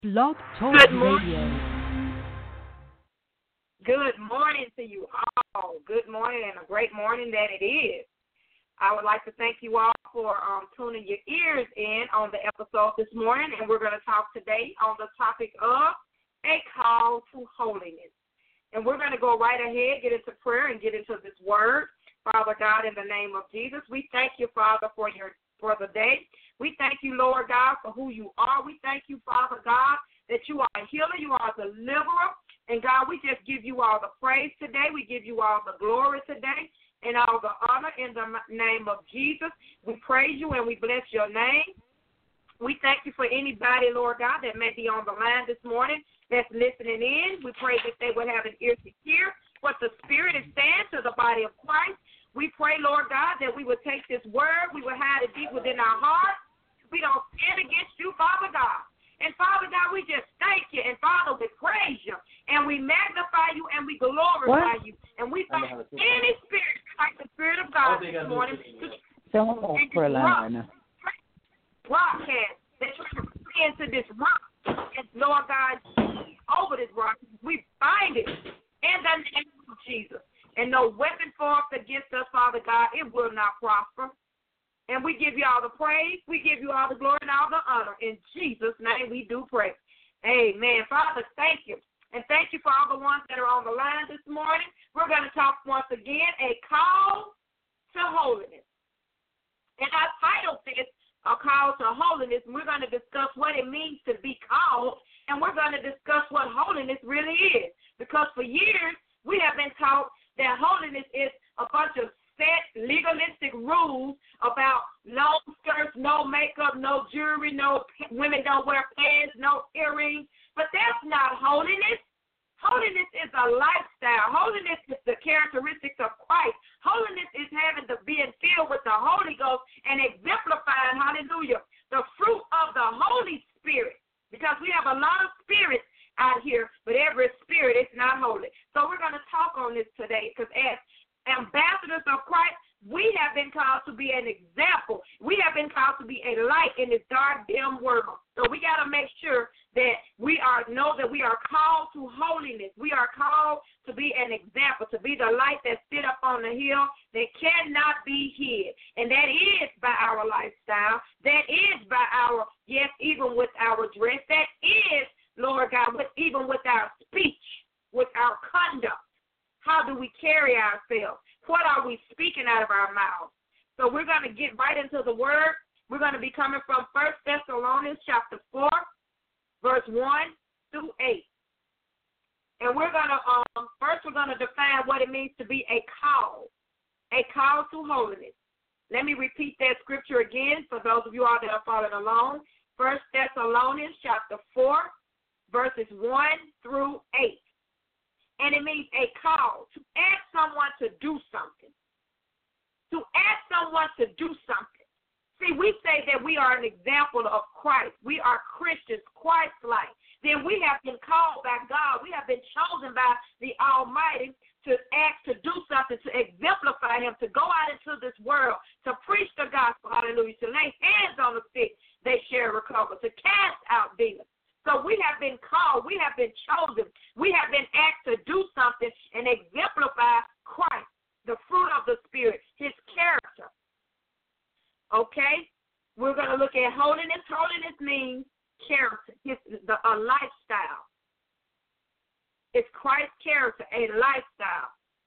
Blog Talk Good Radio. Good morning to you all. Good morning, and a great morning that it is. I would like to thank you all for tuning your ears in on the episode this morning, and we're going to talk today on the topic of a call to holiness. And we're going to go right ahead, get into prayer, and get into this word. Father God, in the name of Jesus, we thank you, Father, for the day. We thank you, Lord God, for who you are. We thank you, Father God, that you are a healer, you are a deliverer. And, God, we just give you all the praise today. We give you all the glory today and all the honor in the name of Jesus. We praise you and we bless your name. We thank you for anybody, Lord God, that may be on the line this morning that's listening in. We pray that they would have an ear to hear what the Spirit is saying to the body of Christ. We pray, Lord God, that we would take this word, we would hide it deep within our heart. We don't sin against you, Father God. And, Father God, we just thank you. And, Father, we praise you. And we magnify you and we glorify you. And we thank any spirit, like the Spirit of God this morning, broadcast that you can into this rock. And, Lord God, over this rock, we bind it in the name of Jesus. And no weapon formed against us, Father God, it will not prosper. And we give you all the praise, we give you all the glory and all the honor. In Jesus' name we do pray. Amen. Father, thank you. And thank you for all the ones that are on the line this morning. We're going to talk once again, a call to holiness. And I titled this, A Call to Holiness. We're going to discuss what it means to be called, and we're going to discuss what holiness really is. Because for years, we have been taught that holiness is a bunch of set legalistic rules about no skirts, no makeup, no jewelry, no women don't wear pants, no earrings. But that's not holiness. Holiness is a lifestyle. Holiness is the characteristics of Christ. Holiness is being filled with the Holy Ghost and exemplifying, hallelujah, the fruit of the Holy Spirit. Because we have a lot of spirits out here, but every spirit is not holy. So we're going to talk on this today, because as ambassadors of Christ, we have been called to be an example. We have been called to be a light in this dark, dim world. So we got to make sure that we know that we are called to holiness. We are called to be an example, to be the light that sit up on the hill that cannot be hid. And that is by our lifestyle. That is by our, yes, even with our dress. That is, Lord God, even with our speech, with our conduct. How do we carry ourselves? What are we speaking out of our mouths? So we're going to get right into the word. We're going to be coming from 1 Thessalonians chapter 4, verse 1 through 8. And we're going to, first we're going to define what it means to be a call to holiness. Let me repeat that scripture again for those of you all that are following along. 1 Thessalonians chapter 4, verses 1 through 8. And it means a call, to ask someone to do something. To ask someone to do something. See, we say that we are an example of Christ. We are Christians, Christ-like. Then we have been called by God. We have been chosen by the Almighty to ask to do something, to exemplify Him, to go out into this world, to preach the gospel, hallelujah, to lay hands on the sick, they shall recover, to cast out demons. So we have been called, we have been chosen, we have been asked to do something and exemplify Christ, the fruit of the Spirit, His character. Okay? We're going to look at holiness. Holiness means character, a lifestyle. It's Christ's character, a lifestyle.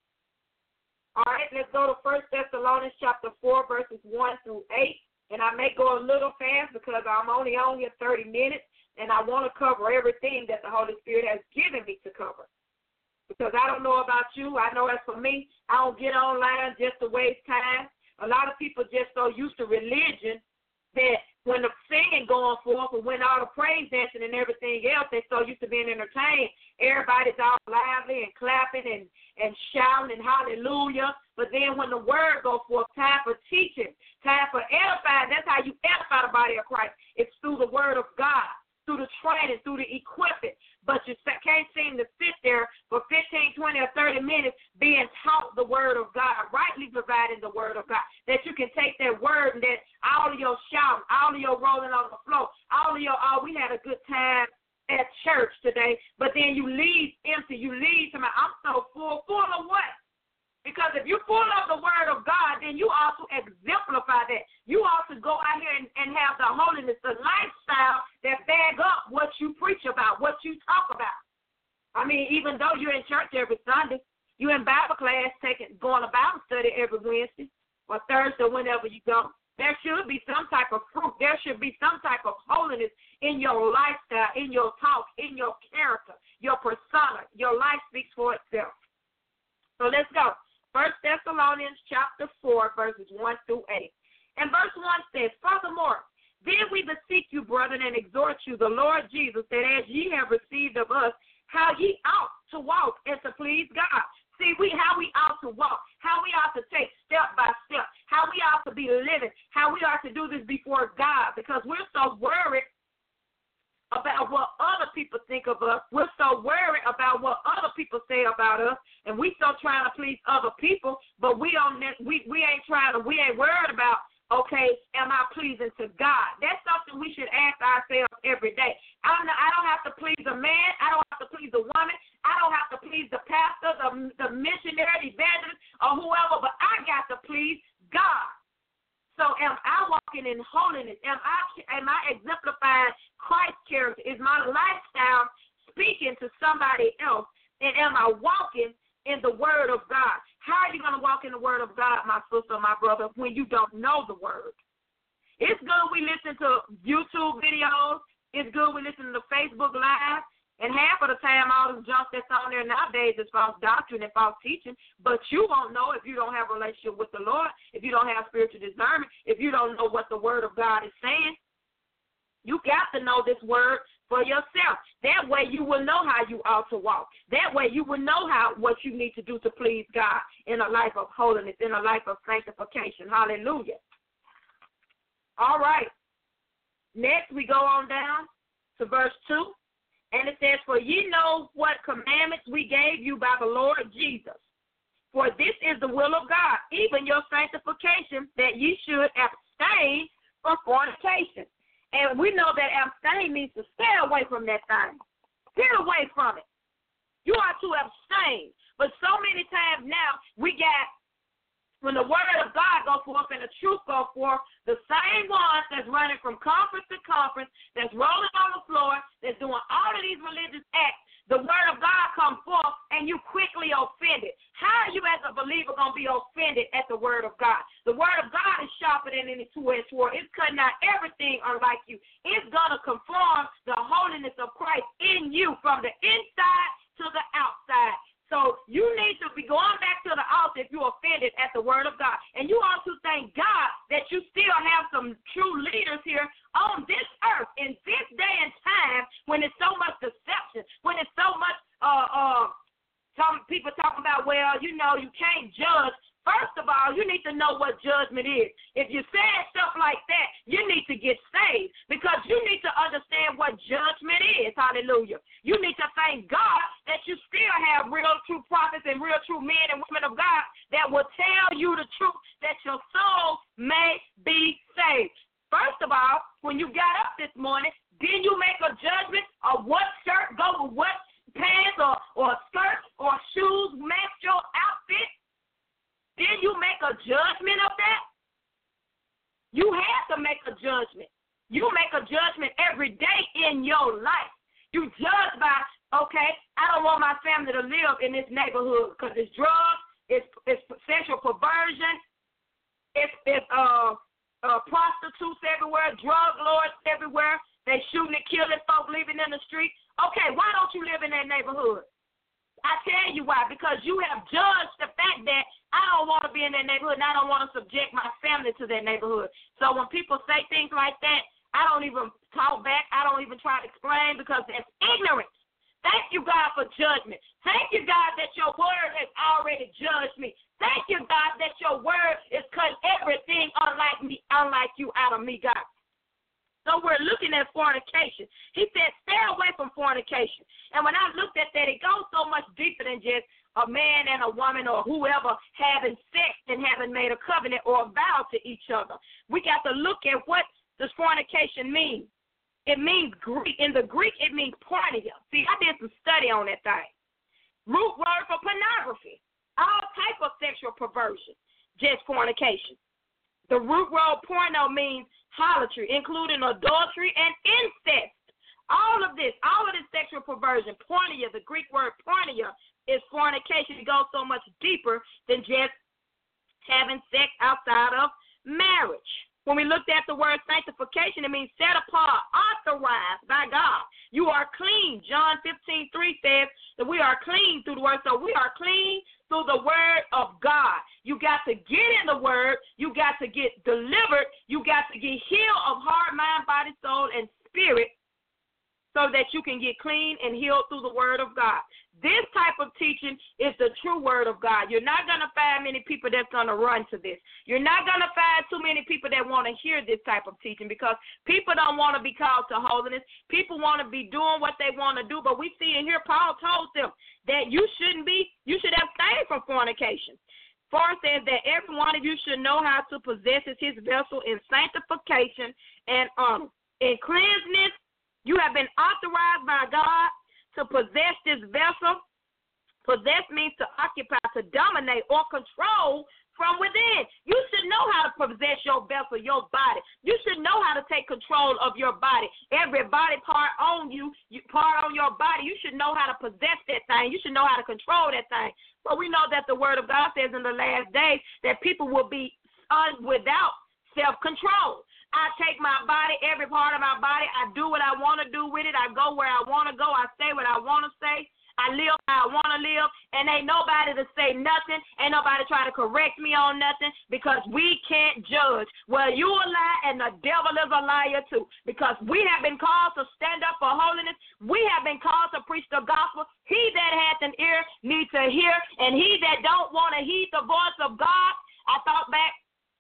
All right, let's go to 1 Thessalonians chapter 4, verses 1 through 8. And I may go a little fast because I'm only on here 30 minutes. And I want to cover everything that the Holy Spirit has given me to cover. Because I don't know about you. I know as for me, I don't get online just to waste time. A lot of people just so used to religion that when the singing going forth and when all the praise dancing and everything else, they're so used to being entertained. Everybody's all lively and clapping and shouting and hallelujah. But then when the word goes forth, time for teaching, time for edifying, that's how you edify the body of Christ. It's through the word of God, through the training, through the equipment. But you can't seem to sit there for 15, 20, or 30 minutes being taught the word of God, rightly providing the word of God, that you can take that word and that all of your shouting, all of your rolling on the floor, all of your, we had a good time today, but then you leave empty. You leave to I'm so full. Full of what? Because if you're full of the word of God, then you also exemplify that. You also go out here and have the holiness, the lifestyle that bag up what you preach about, what you talk about. I mean, even though you're in church every Sunday, you're in Bible class, going to Bible study every Wednesday or Thursday, whenever you go. There should be some type of fruit. There should be some type of holiness in your lifestyle, in your talk, in your character, your persona. Your life speaks for itself. So let's go. 1 Thessalonians chapter 4, verses 1 through 8. And verse 1 says, Furthermore, then we beseech you, brethren, and exhort you, the Lord Jesus, that as ye have received of us, how ye ought to walk and to please God. See, how we ought to walk, how we ought to take step by step, how we ought to be living, how we ought to do this before God, because we're so worried about what other people think of us. We're so worried about what other people say about us, and we so trying to please other people, but we ain't worried about, okay, am I pleasing to God? That's something we should ask ourselves every day. I don't have to please a man. I don't have to please a woman. I don't have to please the pastor, the missionary, the evangelist, or whoever, but I got to please God. So am I walking in holiness? Am I exemplifying Christ's character? Is my lifestyle speaking to somebody else? And am I walking in the word of God? How are you going to walk in the word of God, my sister, my brother, when you don't know the word? It's good we listen to YouTube videos. It's good we listen to Facebook Live. And half of the time, all the junk that's on there nowadays is false doctrine and false teaching. But you won't know if you don't have a relationship with the Lord, if you don't have spiritual discernment, if you don't know what the word of God is saying. You got to know this word for yourself. That way you will know how you ought to walk. That way you will know what you need to do to please God in a life of holiness, in a life of sanctification. Hallelujah. All right. Next, we go on down to verse 2. And it says, For ye know what commandments we gave you by the Lord Jesus. For this is the will of God, even your sanctification, that ye should abstain from fornication. And we know that abstain means to stay away from that thing. Get away from it. You are to abstain. But so many times now, when the word of God goes forth and the truth goes forth, the same ones that's running from conference to conference, that's rolling on the floor, that's doing all of these religious acts, the word of God comes forth and you quickly offended. How are you as a believer going to be offended at the word of God? The word of God is sharper than any two-edged sword. It's cutting out everything unlike you. It's going to conform the holiness of Christ in you from the inside to the outside. So you need to be going back to the altar if you're offended at the word of God. And you also thank God that you still have some true leaders here on this earth in this day and time when it's so much deception, when it's so much some people talking about, well, you can't judge. First of all, you need to know what judgment is. If you're saying stuff like that, you need to get saved because you need to understand what judgment is. Hallelujah. You need to thank God that you still have real true prophets and real true men and women of God that will tell you the truth that your soul may be saved. First of all, when you got up this morning, did you make a judgment of what shirt go with what pants or skirt or shoes match your outfit? Did you make a judgment of that? You have to make a judgment. You make a judgment every day in your life. You judge by, okay, I don't want my family to live in this neighborhood because it's drugs, it's sexual perversion, it's prostitutes everywhere, drug lords everywhere. They shooting and killing folk living in the street. Okay, why don't you live in that neighborhood? I tell you why, because you have judged the fact that I don't want to be in that neighborhood and I don't want to subject my family to that neighborhood. So when people say things like that, I don't even talk back. I don't even try to explain because that's ignorance. Thank you, God, for judgment. Thank you, God, that your word has already judged me. Thank you, God, that your word is cutting everything unlike you out of me, God. So we're looking at fornication. He said, stay away from fornication. And when I looked at that, it goes so much deeper than just a man and a woman or whoever having sex and having made a covenant or a vow to each other. We got to look at what does fornication mean. It means Greek. In the Greek, it means porneia. See, I did on that thing. Root word for pornography. All type of sexual perversion. Just fornication. The root word porno means harlotry, including adultery and incest. All of this sexual perversion, porneia, the Greek word porneia, is fornication. It goes so much deeper than just having sex outside of marriage. When we looked at the word sanctification, it means set apart, authorized by God. You are clean. John 15:3 says that we are clean through the word. So we are clean through the word of God. You got to get in the word. You got to get delivered. You got to get healed of heart, mind, body, soul, and spirit, so that you can get clean and healed through the word of God. This type of teaching is the true word of God. You're not going to find many people that's going to run to this. You're not going to find too many people that want to hear this type of teaching, because people don't want to be called to holiness. People want to be doing what they want to do, but we see in here Paul told them that you should abstain from fornication. For it says that every one of you should know how to possess his vessel in sanctification and honor. In cleanliness, you have been authorized by God to possess this vessel. Possess means to occupy, to dominate, or control from within. You should know how to possess your vessel, your body. You should know how to take control of your body. Every body part on you, part on your body, you should know how to possess that thing. You should know how to control that thing. But we know that the word of God says in the last days that people will be without self-control. I take my body, every part of my body. I do what I want to do with it. I go where I want to go. I say what I want to say. I live how I want to live. And ain't nobody to say nothing. Ain't nobody try to correct me on nothing, because we can't judge. Well, you a lie and the devil is a liar too, because we have been called to stand up for holiness. We have been called to preach the gospel. He that hath an ear needs to hear, and he that don't want to heed the voice of God. I thought back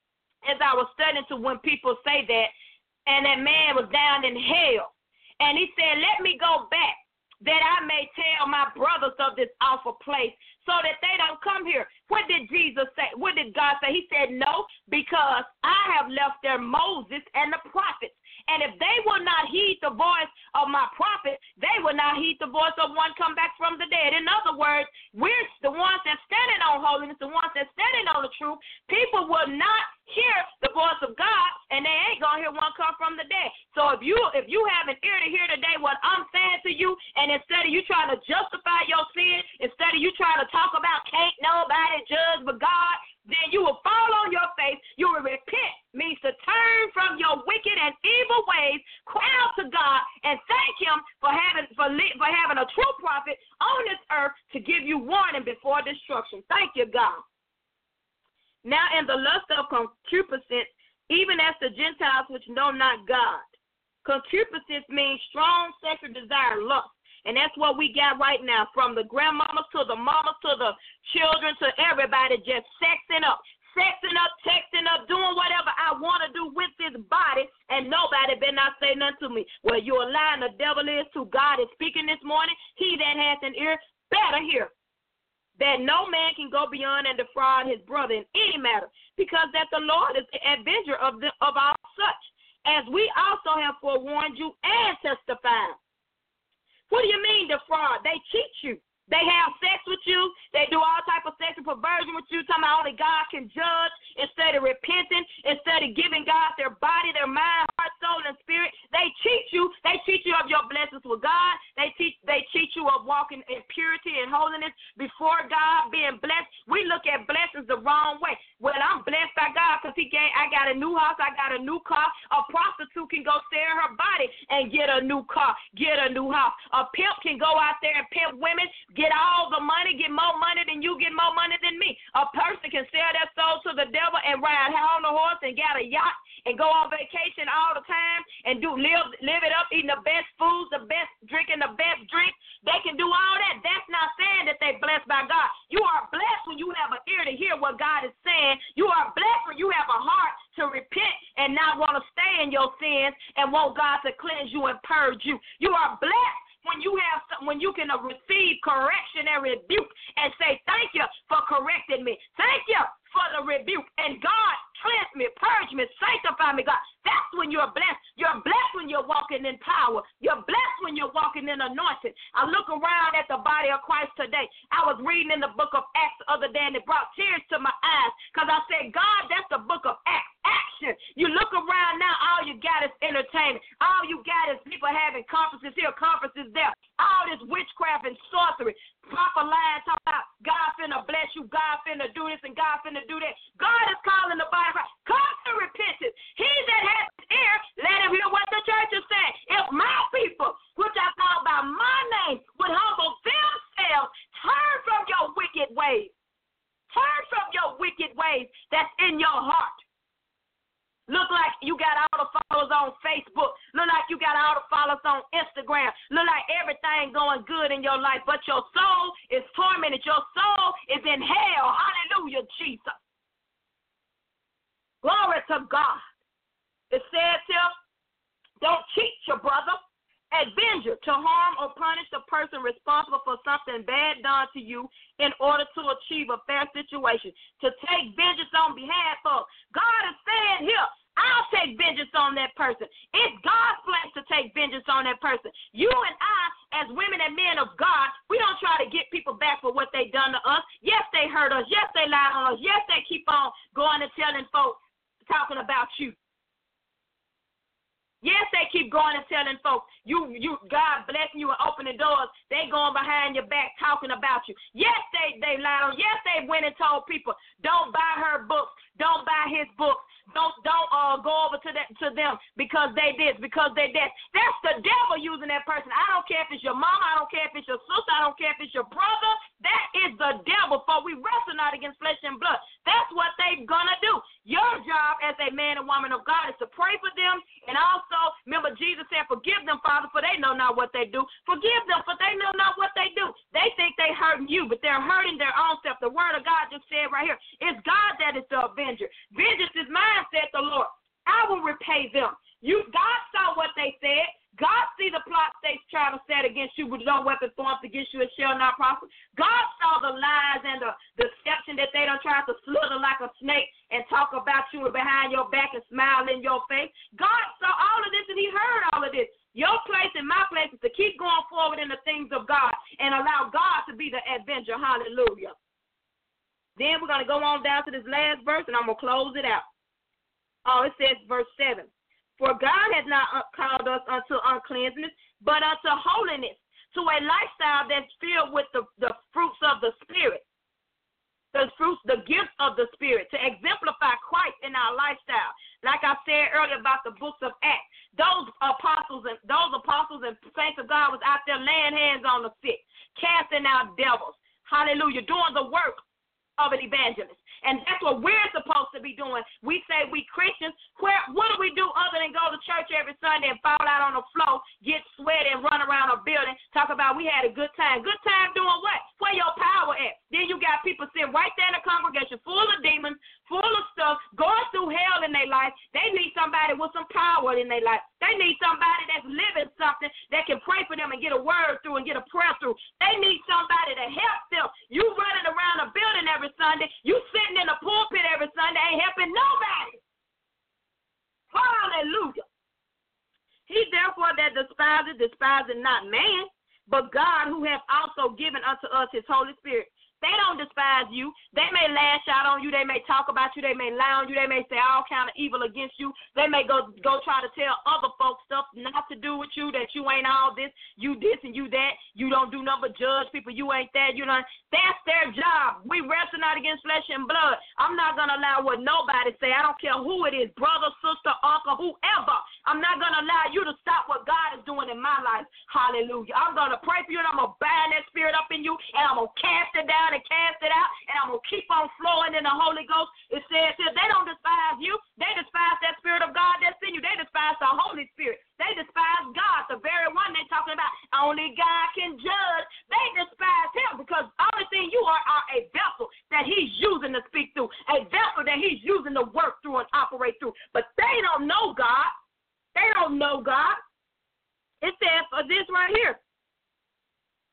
as I was studying to when people say that, and that man was down in hell, and he said, let me go back that I may tell my brothers of this awful place so that they don't come here. What did Jesus say? What did God say? He said, no, because I have left there Moses and the prophets. And if they will not heed the voice of my prophet, they will not heed the voice of one come back from the dead. In other words, we're the ones that standing on holiness, the ones that standing on the truth. People will not hear the voice of God, and they ain't going to hear one come from the dead. So if you have an ear to hear today what I'm saying to you, and instead of you trying to justify your sin, instead of you trying to talk about can't nobody judge but God, then you will fall on your face. You will repent, means to turn from your wicked and evil ways, cry out to God, and thank him for having a true prophet on this earth to give you warning before destruction. Thank you, God. Now in the lust of concupiscence, even as the Gentiles which know not God. Concupiscence means strong sexual desire, lust. And that's what we got right now, from the grandmamas to the mamas to the children to everybody, just sexing up, texting up, doing whatever I want to do with this body, and nobody better not say nothing to me. Well, you're lying, the devil is too. God is speaking this morning. He that hath an ear better hear. That no man can go beyond and defraud his brother in any matter, because that the Lord is the avenger of all such, as we also have forewarned you and testified. What do you mean defraud? They cheat you. They have sex with you. They do all type of sexual perversion with you, talking about only God can judge, instead of repenting, instead of giving God their body, their mind, heart, soul, and spirit. They cheat you. They cheat you of your blessings with God. They cheat you of walking in purity and holiness before God, being blessed. We look at blessings the wrong way. Well, I'm blessed by God because I got a new house, I got a new car. A prostitute can go sell her body and get a new car, get a new house. A pimp can go out there and pimp women, get all the money, get more money than you, get more money than me. A person can sell their soul to the devil and ride high on the horse and got a yacht and go on vacation all the time and live it up, eating the best foods, the best drinking, the best drinks. They can do all that. That's not saying that they're blessed by God. You are blessed when you have an ear to hear what God is saying. You are blessed when you have a heart to repent and not want to stay in your sins and want God to cleanse you and purge you. You are blessed when you can receive correction and rebuke and say, thank you for correcting me. Thank you for the rebuke. And God cleanse me, purge me, sanctify me, God. That's when you're blessed. You're blessed when you're walking in power. You're blessed when you're walking in anointing. I look around at the body of Christ today. I was reading in the book of Acts the other day, and it brought tears to my eyes because I said, God, that's the book of Acts. Action. You look around now, all you got is entertainment. All you got is people having conferences here, conferences there. All this witchcraft and sorcery. Proper lying, talking about God finna bless you, God finna do this, and God finna do that. God is calling the body, come to repentance. He that has his ear, let him hear what the church is saying. If my people, which I call by my name, would humble themselves, turn from your wicked ways. Turn from your wicked ways that's in your heart. Look like you got all the followers on Facebook. Look like you got all the followers on Instagram. Look like everything going good in your life, but your soul is tormented. Your soul is in hell. Hallelujah, Jesus. Glory to God. It says here, don't cheat your brother. Avenger, to harm or punish the person responsible for something bad done to you in order to achieve a fair situation. To take vengeance on behalf of. God is saying here, I'll take vengeance on that person. It's God's place to take vengeance on that person. You and I, as women and men of God, we don't try to get people back for what they done to us. Yes, they hurt us. Yes, they lied on us. Yes, they keep on going and telling folks, talking about you. Yes, they keep going and telling folks, you God blessing you and opening doors. They going behind your back talking about you. Yes, they lied on. Yes, they went and told people, don't buy her books, don't buy his books, don't go over to them because they this, because they that. That's the devil using that person. I don't care if it's your mama, I don't care if it's your sister, I don't care if it's your brother. That is the devil. For we wrestle not against flesh and blood. That's what they're gonna do. Your job as a man and woman of God is to pray for them, and also remember Jesus said, forgive them, Father, for they know not what they do. Forgive them, for they know not what they do. They think they hurting you, but they're hurting their own self. The word of God just said right here, it's God that is the avenger. Vengeance is mine, said the Lord. I will repay them. God saw what they said. God see the plots they try to set against you, with no weapon formed against you, it shall not prosper. God saw the lies and the deception that they done tried to slither like a snake and talk about you behind your back and smile in your face. God saw all of this and he heard all of this. Your place and my place is to keep going forward in the things of God and allow God to be the avenger. Hallelujah. Then we're going to go on down to this last verse and I'm going to close it out. Oh, it says verse 7. For God has not called us unto uncleanness, but unto holiness, to a lifestyle that's filled with the fruits of the Spirit, the gifts of the Spirit, to exemplify Christ in our lifestyle. Like I said earlier about the books of Acts, those apostles and saints of God was out there laying hands on the sick, casting out devils. Hallelujah, doing the work of an evangelist. And that's what we're supposed to be doing. We say we Christians. What do we do other than go to church every Sunday and fall out on the floor, get sweaty and run around a building, talk about we had a good time. Good time doing what? Where your power at? Then you got people sitting right there in the congregation full of demons, full of stuff, going through hell in their life. They need somebody with some power in their life. They need somebody that's living something that can pray for them and get a word through and get a prayer through. They need somebody to help them. You running around a building every Sunday, you sitting in the pulpit every Sunday, ain't helping nobody. Hallelujah. He therefore that despiseth not man, but God, who hath also given unto us his Holy Spirit. They don't despise you. They may lash out on you. They may talk about you. They may lie on you. They may say all kind of evil against you. They may go try to tell other folks stuff not to do with you, that you ain't all this, you this and you that. You don't do nothing but judge people. You ain't that. You know, that's their job. We wrestle not against flesh and blood. I'm not going to allow what nobody say. I don't care who it is, brother, sister, uncle, whoever. I'm not going to allow you to stop what God is doing in my life. Hallelujah. I'm going to pray for you, and I'm going to bind that spirit up in you, and I'm going to cast it down and cast it out, and I'm going to keep on flowing in the Holy Ghost. It says here, they don't despise you. They despise that Spirit of God that's in you. They despise the Holy Spirit. They despise God, the very one they're talking about. Only God can judge. They despise him because the only thing you are a vessel that he's using to speak through, a vessel that he's using to work through and operate through. But they don't know God. They don't know God. It says for this right here. For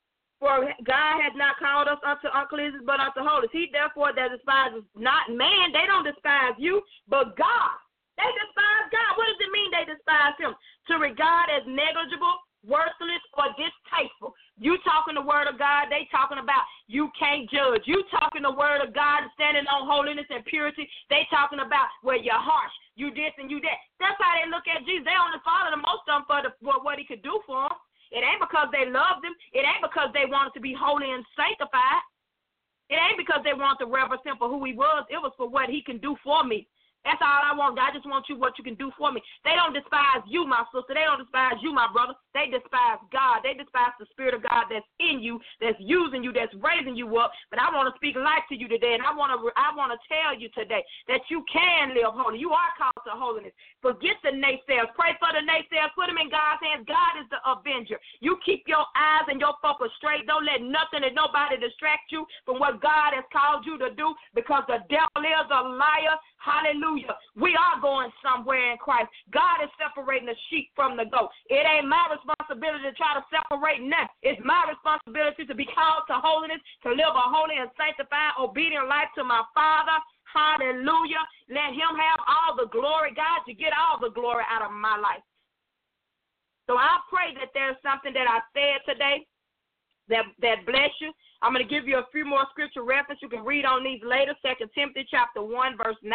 For God has not called us unto uncleanness, but unto holiness. He therefore that despises not man, they don't despise you, but God. They despise God. What does it mean they despise him? To regard as negligible, worthless, or distasteful. You talking the word of God, they talking about you can't judge. You talking the word of God, standing on holiness and purity, they talking about, well, you're harsh, you this and you that. That's how they look at Jesus. They only follow the most of them for what he could do for them. It ain't because they loved him. It ain't because they wanted to be holy and sanctified. It ain't because they wanted to reverence him for who he was. It was for what he can do for me. That's all I want. I just want you what you can do for me. They don't despise you, my sister. They don't despise you, my brother. They despise God. They despise the Spirit of God that's in you, that's using you, that's raising you up. But I want to speak life to you today, and I want to tell you today that you can live holy. You are called to holiness. Forget the naysayers. Pray for the naysayers. Put them in God's hands. God is the avenger. You keep your eyes and your focus straight. Don't let nothing and nobody distract you from what God has called you to do, because the devil is a liar. Hallelujah. We are going somewhere in Christ. God is separating the sheep from the goat. It ain't my responsibility to try to separate nothing. It's my responsibility to be called to holiness, to live a holy and sanctified, obedient life to my Father. Hallelujah. Let him have all the glory. God, you get all the glory out of my life. So I pray that there's something that I said today that bless you. I'm going to give you a few more scripture references. You can read on these later. 2 Timothy chapter 1, verse 9.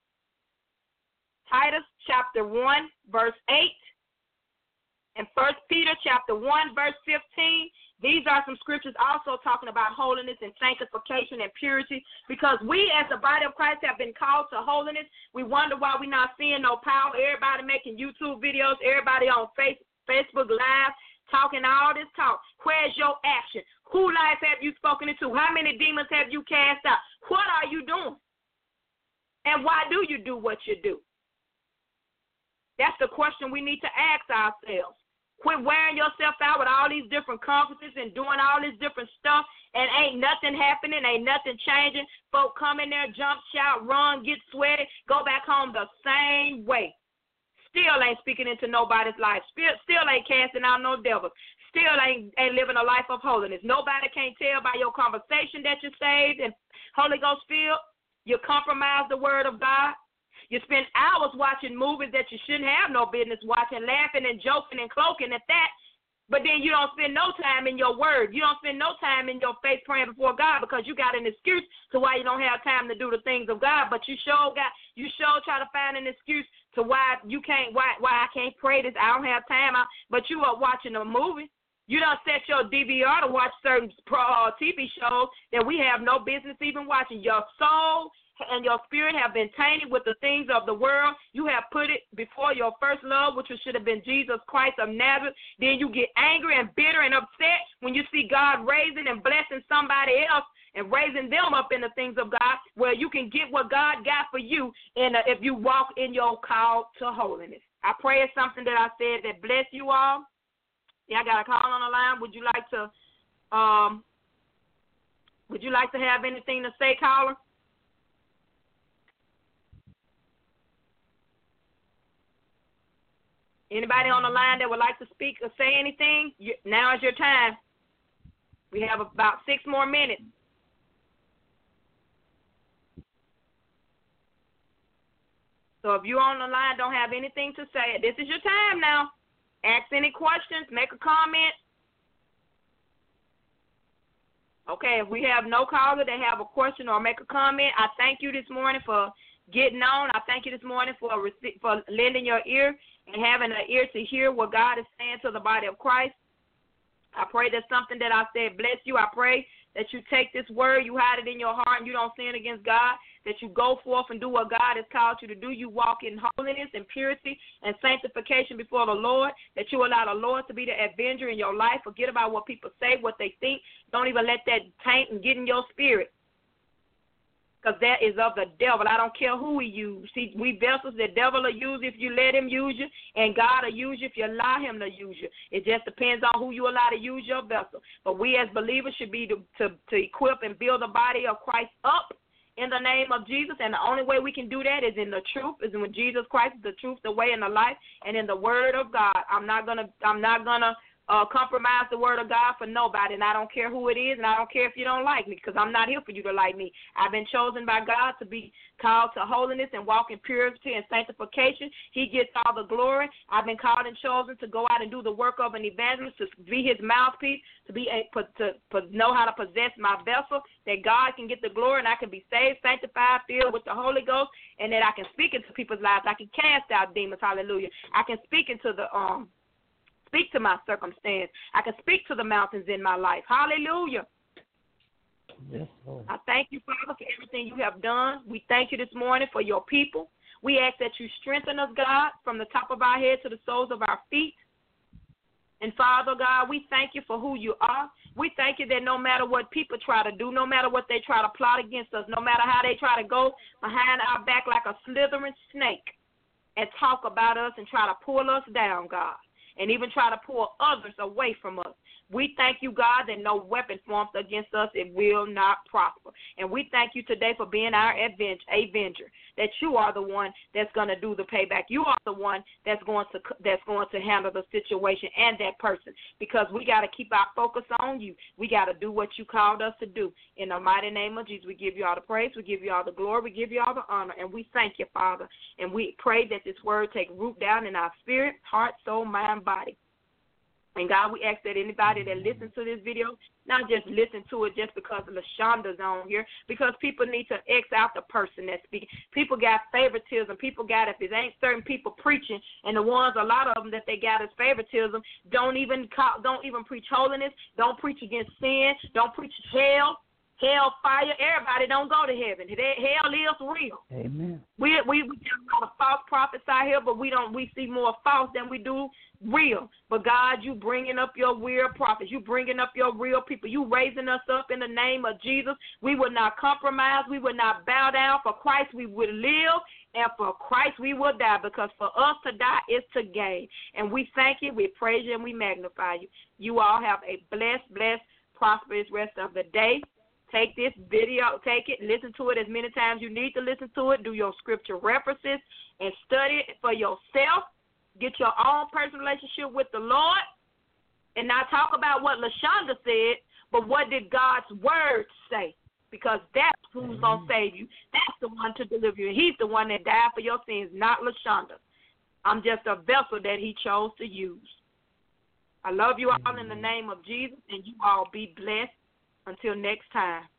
Titus chapter 1, verse 8. And 1 Peter chapter 1, verse 15. These are some scriptures also talking about holiness and sanctification and purity, because we as the body of Christ have been called to holiness. We wonder why we're not seeing no power. Everybody making YouTube videos, everybody on Facebook Live, talking all this talk. Where's your action? Who life have you spoken into? How many demons have you cast out? What are you doing? And why do you do what you do? That's the question we need to ask ourselves. Quit wearing yourself out with all these different conferences and doing all this different stuff, and ain't nothing happening, ain't nothing changing. Folk come in there, jump, shout, run, get sweaty, go back home the same way. Still ain't speaking into nobody's life. Still ain't casting out no devils. Still ain't living a life of holiness. Nobody can't tell by your conversation that you're saved and Holy Ghost filled. You compromise the word of God. You spend hours watching movies that you shouldn't have no business watching, laughing and joking and cloaking at that. But then you don't spend no time in your word. You don't spend no time in your faith praying before God, because you got an excuse to why you don't have time to do the things of God. But you sure try to find an excuse to why you can't, why I can't pray this. I don't have time. But you are watching a movie. You don't set your DVR to watch certain TV shows that we have no business even watching. Your soul and your spirit have been tainted with the things of the world. You have put it before your first love, which should have been Jesus Christ of Nazareth. Then you get angry and bitter and upset when you see God raising and blessing somebody else and raising them up in the things of God, where you can get what God got for you if you walk in your call to holiness. I pray it's something that I said that bless you all. Yeah, I got a call on the line. Would you like to have anything to say, caller? Anybody on the line that would like to speak or say anything? Now is your time. We have about 6 more minutes. So if you on the line don't have anything to say, this is your time now. Ask any questions, make a comment. Okay, if we have no caller that have a question or make a comment, I thank you this morning for getting on. I thank you this morning for lending your ear and having an ear to hear what God is saying to the body of Christ. I pray that something that I said bless you. I pray that you take this word, you hide it in your heart, and you don't sin against God, that you go forth and do what God has called you to do. You walk in holiness and purity and sanctification before the Lord, that you allow the Lord to be the avenger in your life. Forget about what people say, what they think. Don't even let that taint and get in your spirit, because that is of the devil. I don't care who he uses. See, we vessels, the devil will use if you let him use you, and God will use you if you allow him to use you. It just depends on who you allow to use your vessel. But we as believers should be to equip and build the body of Christ up in the name of Jesus, and the only way we can do that is in the truth, is when Jesus Christ is the truth, the way, and the life, and in the word of God. I'm not gonna compromise the word of God for nobody, and I don't care who it is, and I don't care if you don't like me, because I'm not here for you to like me. I've been chosen by God to be called to holiness and walk in purity and sanctification. He gets all the glory. I've been called and chosen to go out and do the work of an evangelist, to be his mouthpiece, to know how to possess my vessel, that God can get the glory and I can be saved, sanctified, filled with the Holy Ghost, and that I can speak into people's lives. I can cast out demons, hallelujah. I can speak into the speak to my circumstance. I can speak to the mountains in my life. Hallelujah. Yes, Lord. I thank you, Father, for everything you have done. We thank you this morning for your people. We ask that you strengthen us, God, from the top of our head to the soles of our feet. And, Father, God, we thank you for who you are. We thank you that no matter what people try to do, no matter what they try to plot against us, no matter how they try to go behind our back like a slithering snake and talk about us and try to pull us down, God, and even try to pull others away from us. We thank you, God, that no weapon formed against us, it will not prosper. And we thank you today for being our avenger, that you are the one that's going to do the payback. You are the one that's going to handle the situation and that person, because we got to keep our focus on you. We got to do what you called us to do. In the mighty name of Jesus, we give you all the praise, we give you all the glory, we give you all the honor, and we thank you, Father. And we pray that this word take root down in our spirit, heart, soul, mind, body. And, God, we ask that anybody that listens to this video, not just listen to it just because LaShonda's on here, because people need to X out the person that's speaking. People got favoritism. People got, if it ain't certain people preaching, and the ones, a lot of them that they got as favoritism, don't even preach holiness, don't preach against sin, don't preach hell, fire. Everybody don't go to heaven. Hell is real. Amen. We got a lot of false prophets out here, but we see more false than we do real. But, God, you bringing up your real prophets. You bringing up your real people. You raising us up in the name of Jesus. We will not compromise. We will not bow down. For Christ we will live, and for Christ we will die, because for us to die is to gain. And we thank you, we praise you, and we magnify you. You all have a blessed, prosperous rest of the day. Take this video, take it, listen to it as many times you need to listen to it. Do your scripture references and study it for yourself. Get your own personal relationship with the Lord, and not talk about what LaShonda said, but what did God's word say, because that's who's going to save you. That's the one to deliver you. He's the one that died for your sins, not LaShonda. I'm just a vessel that he chose to use. I love you all in the name of Jesus, and you all be blessed. Until next time.